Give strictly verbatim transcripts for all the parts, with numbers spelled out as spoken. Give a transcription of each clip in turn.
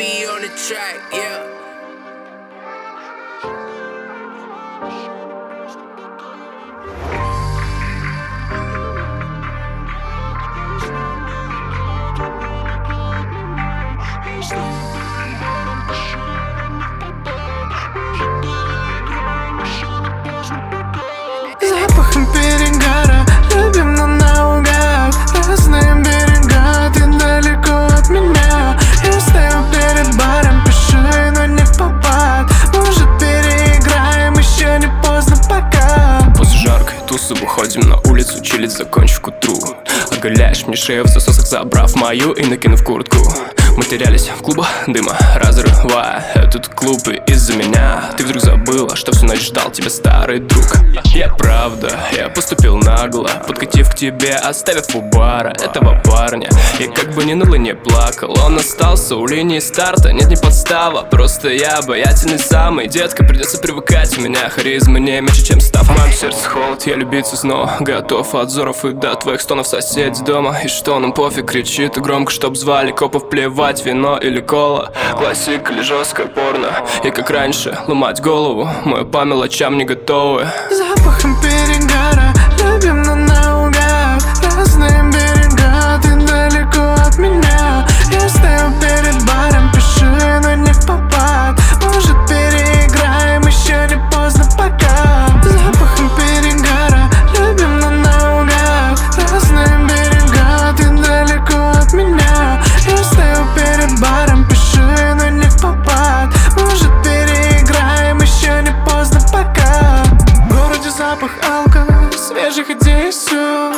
be on the track, yeah. Запахом перегара, любим, но наугад. Разные берега, ты далеко от меня. Я стою перед баром, пишу, но не в попад. Может, переиграем, еще не поздно пока. После жаркой тусы выходим на улицу, чилить, закончив к утру. Оголяешь мне шею в засосах, забрав мою и накинув куртку. Мы терялись в клубах дыма, разрывая этот клуб, и из-за меня ты вдруг забыла, что всю ночь ждал тебя старый друг. Я правда, я поступил нагло, подкатив к тебе, оставив у бара этого парня. Я как бы не ныл и не плакал, он остался у линии старта. Нет, не подстава, просто я обаятельный самый. Детка, придется привыкать, у меня харизма не меньше, чем став. В моем сердце холод, я любиться снова готов от взоров и до твоих стонов соседей дома. И что нам пофиг, кричит громко, чтоб звали копов, плевать, вино или кола. Классика или жесткое порно, и как раньше ломать голову, мы по мелочам не готовы. Запахом перегара, любим, но наугад. Разные берега, ты далеко от меня. Я стою перед баром, пишу, но не в попад. Может, переиграем, еще не поздно пока. Запахом перегара, любим, но наугад. Разные берега, ты далеко от меня. Я стою перед баром, пишу, но не в попад. Может, переиграем, еще не поздно пока. В городе запах алка, свежих идей су.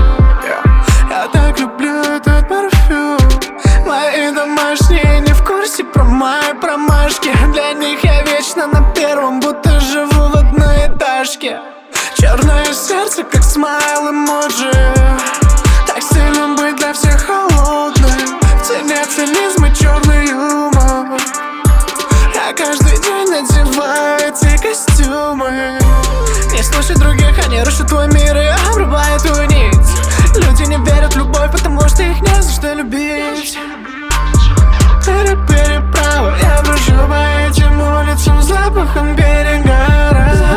Я так люблю этот парфюм. Мои домашние не в курсе про мои промашки. Для них я вечно на первом, будто живу в одной этажке. Черное сердце, как смайл эмоджи. Так сильно быть для всех холодным. В цене цинизм и черный юмор. Я каждый день надеваю эти костюмы. Не слушай других, они рушат твой мир и обрубают твою нить. Люди не верят в любовь, потому что их не за что любить. Переправа, я брожу по этим улицам запахом перегара.